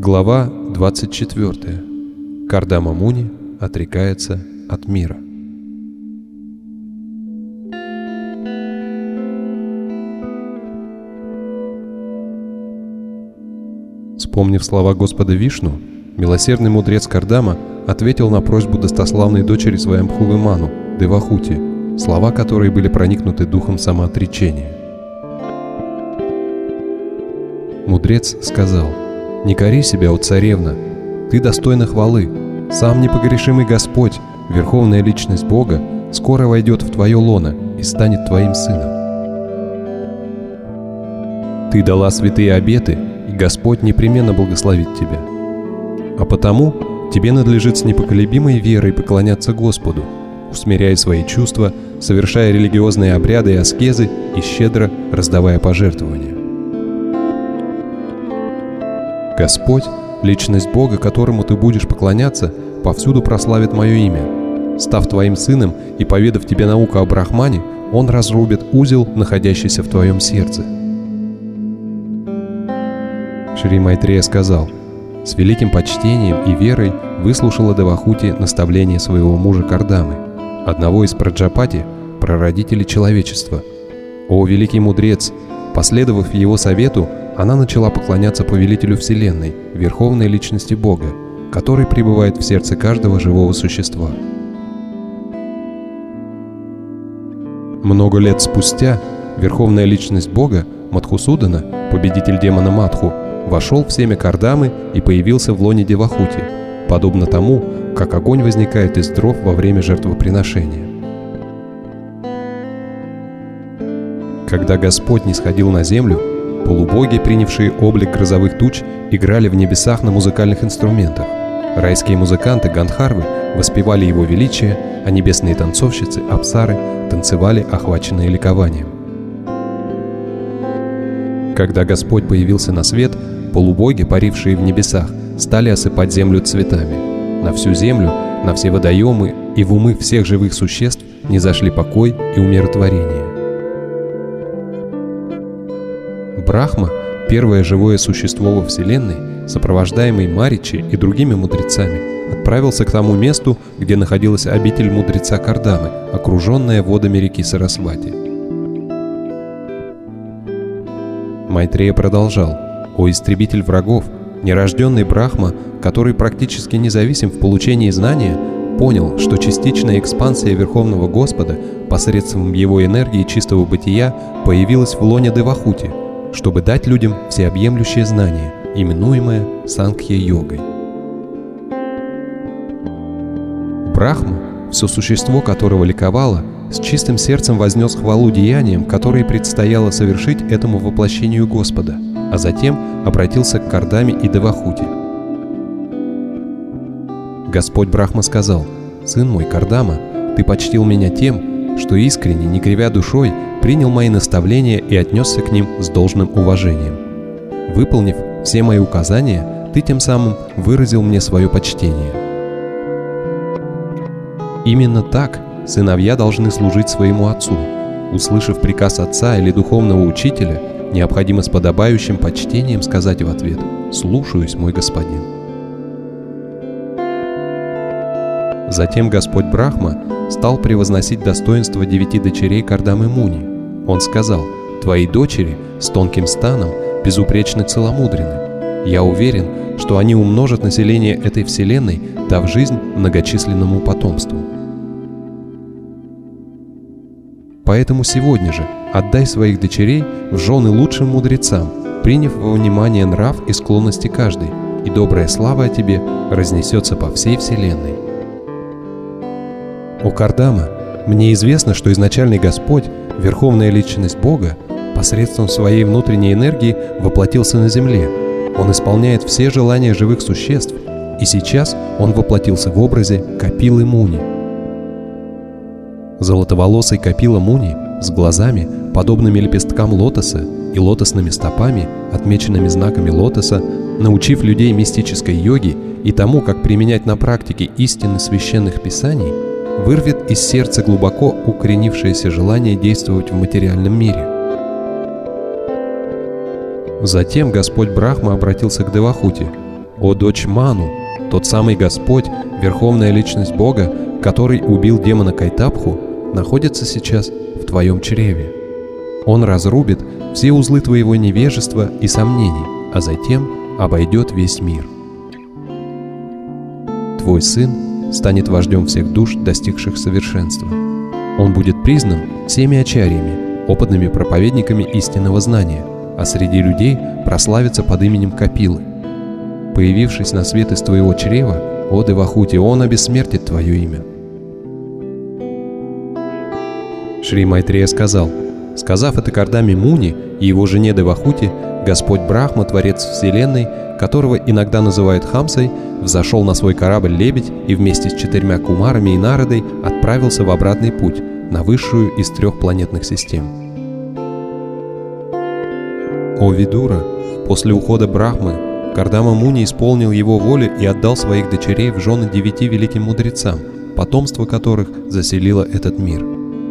Глава 24. Кардама Муни отрекается от мира. Вспомнив слова Господа Вишну, милосердный мудрец Кардама ответил на просьбу достославной дочери Сваямбхувы Ману, Девахути, слова которой были проникнуты духом самоотречения. Мудрец сказал: «Не кори себя, о царевна, ты достойна хвалы. Сам непогрешимый Господь, Верховная Личность Бога, скоро войдет в твое лоно и станет твоим сыном. Ты дала святые обеты, и Господь непременно благословит тебя. А потому тебе надлежит с непоколебимой верой поклоняться Господу, усмиряя свои чувства, совершая религиозные обряды и аскезы и щедро раздавая пожертвования. Господь, Личность Бога, которому ты будешь поклоняться, повсюду прославит мое имя. Став твоим сыном и поведав тебе науку о Брахмане, он разрубит узел, находящийся в твоем сердце». Шри Майтрея сказал: «С великим почтением и верой выслушала Девахути наставление своего мужа Кардамы, одного из Праджапати, прародителей человечества. О великий мудрец! Последовав его совету, она начала поклоняться повелителю Вселенной, Верховной Личности Бога, который пребывает в сердце каждого живого существа. Много лет спустя Верховная Личность Бога, Мадхусудана, победитель демона Мадху, вошел в семя Кардамы и появился в лоне Девахути, подобно тому, как огонь возникает из дров во время жертвоприношения. Когда Господь нисходил на землю, полубоги, принявшие облик грозовых туч, играли в небесах на музыкальных инструментах. Райские музыканты Гандхарвы воспевали его величие, а небесные танцовщицы, апсары, танцевали, охваченные ликованием. Когда Господь появился на свет, полубоги, парившие в небесах, стали осыпать землю цветами. На всю землю, на все водоемы и в умы всех живых существ низошли покой и умиротворение. Брахма, первое живое существо во Вселенной, сопровождаемый Маричи и другими мудрецами, отправился к тому месту, где находилась обитель мудреца Кардамы, окруженная водами реки Сарасвати. Майтрея продолжал: «О истребитель врагов, нерожденный Брахма, который практически независим в получении знания, понял, что частичная экспансия Верховного Господа посредством его энергии чистого бытия появилась в лоне Девахути, чтобы дать людям всеобъемлющее знание, именуемое Санкхья-йогой. Брахма, все существо которого ликовало, с чистым сердцем вознес хвалу деяниям, которые предстояло совершить этому воплощению Господа, а затем обратился к Кардаме и Девахути. Господь Брахма сказал: «Сын мой Кардама, ты почтил меня тем, что искренне, не кривя душой, принял мои наставления и отнесся к ним с должным уважением. Выполнив все мои указания, ты тем самым выразил мне свое почтение. Именно так сыновья должны служить своему отцу. Услышав приказ отца или духовного учителя, необходимо с подобающим почтением сказать в ответ: «Слушаюсь, мой господин». Затем Господь Брахма стал превозносить достоинство 9 дочерей Кардамы Муни. Он сказал: «Твои дочери с тонким станом безупречно целомудрены. Я уверен, что они умножат население этой вселенной, дав жизнь многочисленному потомству. Поэтому сегодня же отдай своих дочерей в жены лучшим мудрецам, приняв во внимание нрав и склонности каждой, и добрая слава о тебе разнесется по всей вселенной». «О Кардама, мне известно, что изначальный Господь, Верховная Личность Бога, посредством своей внутренней энергии воплотился на земле. Он исполняет все желания живых существ, и сейчас он воплотился в образе Капилы Муни». Золотоволосый Капила Муни с глазами, подобными лепесткам лотоса, и лотосными стопами, отмеченными знаками лотоса, научив людей мистической йоге и тому, как применять на практике истины священных писаний, вырвет из сердца глубоко укоренившееся желание действовать в материальном мире. Затем Господь Брахма обратился к Девахути: «О дочь Ману, тот самый Господь, верховная личность Бога, который убил демона Кайтапху, находится сейчас в твоем чреве. Он разрубит все узлы твоего невежества и сомнений, а затем обойдет весь мир. Твой сын станет вождем всех душ, достигших совершенства. Он будет признан всеми ачарьями, опытными проповедниками истинного знания, а среди людей прославится под именем Капилы. Появившись на свет из твоего чрева, о Девахути, он обессмертит твое имя». Шри Майтрея сказал: сказав это Кардаме Муни и его жене Девахути, Господь Брахма, Творец Вселенной, которого иногда называют Хамсой, взошел на свой корабль «Лебедь» и вместе с 4 кумарами и Нарадой отправился в обратный путь на высшую из 3 планетных систем. О Видура, после ухода Брахмы, Кардама Муни исполнил его волю и отдал своих дочерей в жены 9 великим мудрецам, потомство которых заселило этот мир.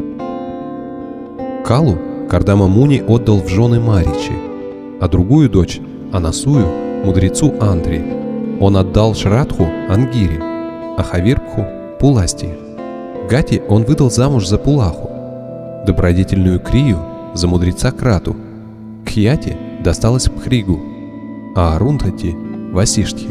Калу Кардама Муни отдал в жены Маричи, а другую дочь, Анасую, мудрецу Андри, он отдал Шрадху Ангире, а Хавирбху Пуласти. Гати он выдал замуж за Пулаху, добродетельную Крию за мудреца Крату, Кхьяти досталась Пхригу, а Арундхати – Васиштхи.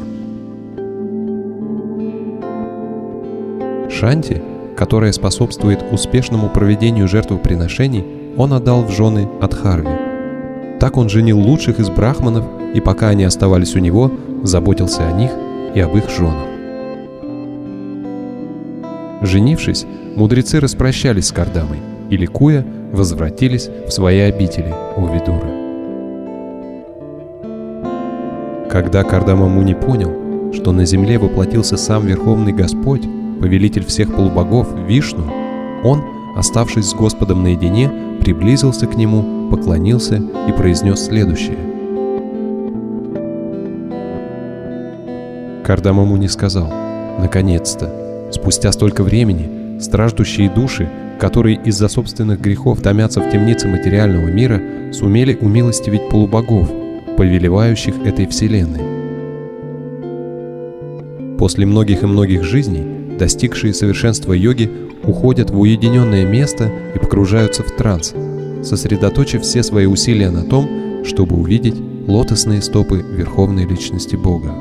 Шанти, которая способствует успешному проведению жертвоприношений, он отдал в жены Адхарви. Так он женил лучших из брахманов, и пока они оставались у него, заботился о них и об их женах. Женившись, мудрецы распрощались с Кардамой и, ликуя, возвратились в свои обители у Видура. Когда Кардама Муни понял, что на земле воплотился сам Верховный Господь, повелитель всех полубогов Вишну, он, оставшись с Господом наедине, приблизился к нему, поклонился и произнес следующее. Кардама Муни сказал: «Наконец-то, спустя столько времени, страждущие души, которые из-за собственных грехов томятся в темнице материального мира, сумели умилостивить полубогов, повелевающих этой вселенной. После многих и многих жизней достигшие совершенства йоги уходят в уединенное место и погружаются в транс, сосредоточив все свои усилия на том, чтобы увидеть лотосные стопы Верховной Личности Бога.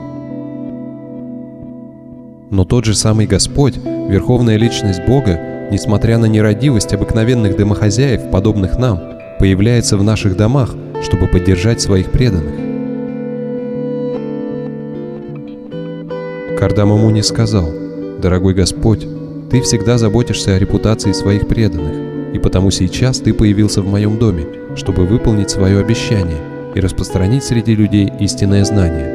Но тот же самый Господь, Верховная Личность Бога, несмотря на нерадивость обыкновенных домохозяев, подобных нам, появляется в наших домах, чтобы поддержать своих преданных. Кардама Муни сказал: «Дорогой Господь, Ты всегда заботишься о репутации своих преданных, и потому сейчас Ты появился в моем доме, чтобы выполнить свое обещание и распространить среди людей истинное знание.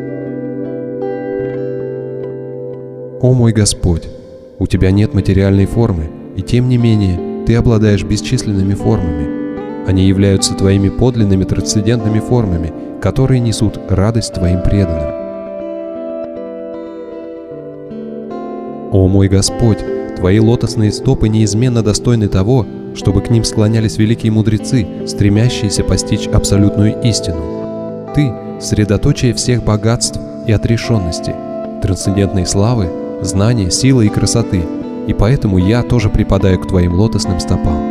О мой Господь, у Тебя нет материальной формы, и тем не менее Ты обладаешь бесчисленными формами. Они являются Твоими подлинными трансцендентными формами, которые несут радость Твоим преданным. О мой Господь, Твои лотосные стопы неизменно достойны того, чтобы к ним склонялись великие мудрецы, стремящиеся постичь абсолютную истину. Ты – средоточие всех богатств и отрешенности, трансцендентной славы, знания, силы и красоты, и поэтому я тоже припадаю к Твоим лотосным стопам.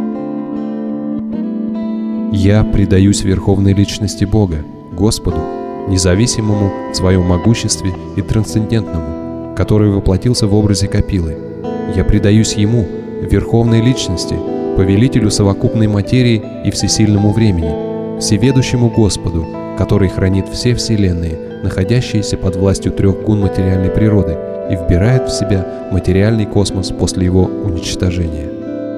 Я предаюсь Верховной Личности Бога, Господу, независимому в своем могуществе и трансцендентному, который воплотился в образе Капилы. Я предаюсь Ему, Верховной Личности, повелителю совокупной материи и всесильному времени, всеведущему Господу, который хранит все вселенные, находящиеся под властью 3 гун материальной природы, и вбирает в себя материальный космос после его уничтожения.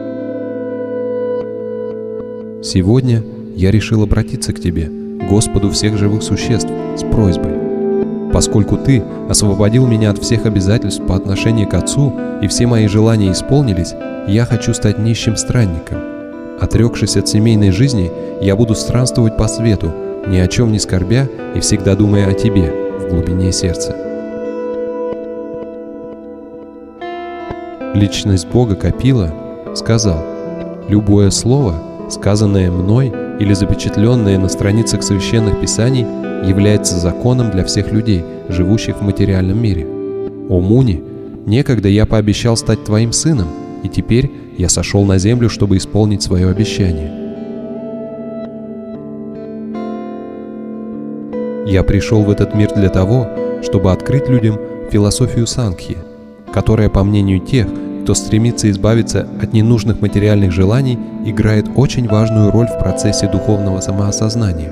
Сегодня я решил обратиться к Тебе, Господу всех живых существ, с просьбой. Поскольку Ты освободил меня от всех обязательств по отношению к Отцу, и все мои желания исполнились, я хочу стать нищим странником. Отрекшись от семейной жизни, я буду странствовать по свету, ни о чем не скорбя и всегда думая о Тебе в глубине сердца. Личность Бога Капила сказал: «Любое слово, сказанное мной или запечатленное на страницах священных писаний, является законом для всех людей, живущих в материальном мире. О Муни, некогда я пообещал стать твоим сыном, и теперь я сошел на землю, чтобы исполнить свое обещание. Я пришел в этот мир для того, чтобы открыть людям философию Сангхи, которая, по мнению тех, кто стремится избавиться от ненужных материальных желаний, играет очень важную роль в процессе духовного самоосознания.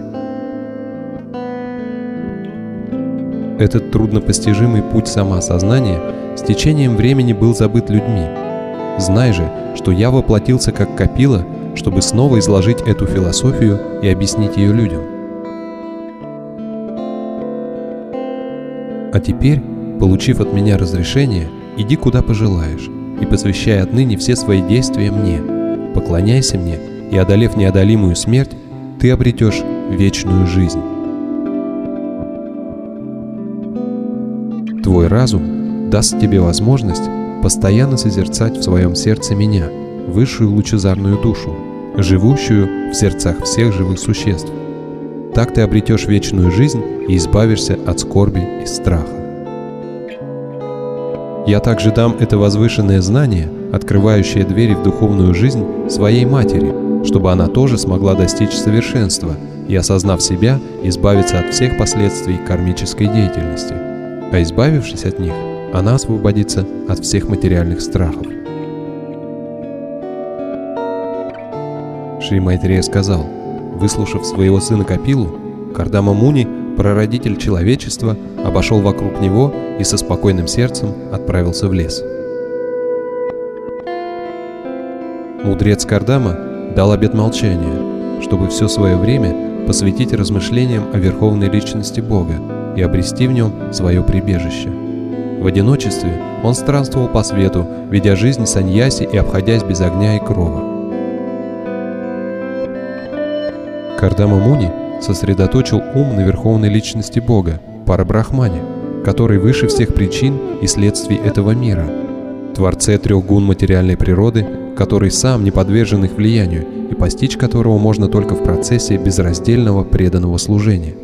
Этот труднопостижимый путь самоосознания с течением времени был забыт людьми. Знай же, что я воплотился как Капила, чтобы снова изложить эту философию и объяснить ее людям. А теперь, получив от меня разрешение, иди куда пожелаешь и посвящай отныне все свои действия мне. Поклоняйся мне, и, одолев неодолимую смерть, ты обретешь вечную жизнь. Твой разум даст тебе возможность постоянно созерцать в своем сердце меня, высшую лучезарную душу, живущую в сердцах всех живых существ. Так ты обретешь вечную жизнь и избавишься от скорби и страха. Я также дам это возвышенное знание, открывающее двери в духовную жизнь своей матери, чтобы она тоже смогла достичь совершенства и, осознав себя, избавиться от всех последствий кармической деятельности. А избавившись от них, она освободится от всех материальных страхов. Шри Майтрея сказал: выслушав своего сына Капилу, Кардама Муни, прародитель человечества, обошел вокруг него и со спокойным сердцем отправился в лес. Мудрец Кардама дал обет молчания, чтобы все свое время посвятить размышлениям о верховной личности Бога и обрести в нем свое прибежище. В одиночестве он странствовал по свету, ведя жизнь саньяси и обходясь без огня и крова. Кардама Муни сосредоточил ум на верховной личности Бога, Парабрахмане, который выше всех причин и следствий этого мира, Творце трех гун материальной природы, который сам не подвержен их влиянию и постичь которого можно только в процессе безраздельного преданного служения.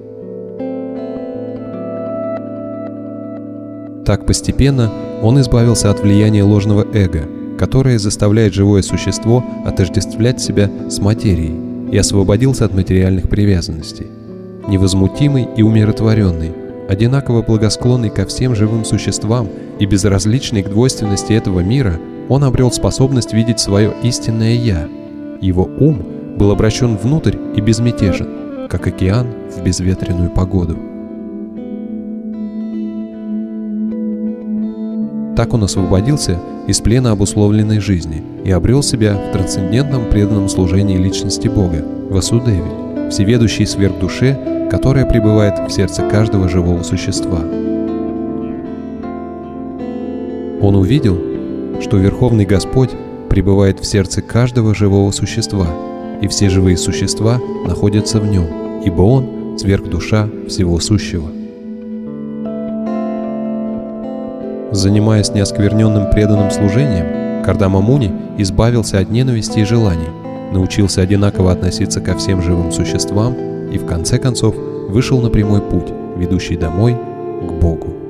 Так постепенно он избавился от влияния ложного эго, которое заставляет живое существо отождествлять себя с материей, и освободился от материальных привязанностей. Невозмутимый и умиротворенный, одинаково благосклонный ко всем живым существам и безразличный к двойственности этого мира, он обрел способность видеть свое истинное «Я». Его ум был обращен внутрь и безмятежен, как океан в безветренную погоду. Так он освободился из плена обусловленной жизни и обрел себя в трансцендентном преданном служении личности Бога, Васудеве, всеведущей сверхдуше, которая пребывает в сердце каждого живого существа. Он увидел, что Верховный Господь пребывает в сердце каждого живого существа, и все живые существа находятся в нем, ибо Он — сверхдуша всего сущего. Занимаясь неоскверненным преданным служением, Кардама Муни избавился от ненависти и желаний, научился одинаково относиться ко всем живым существам и в конце концов вышел на прямой путь, ведущий домой к Богу.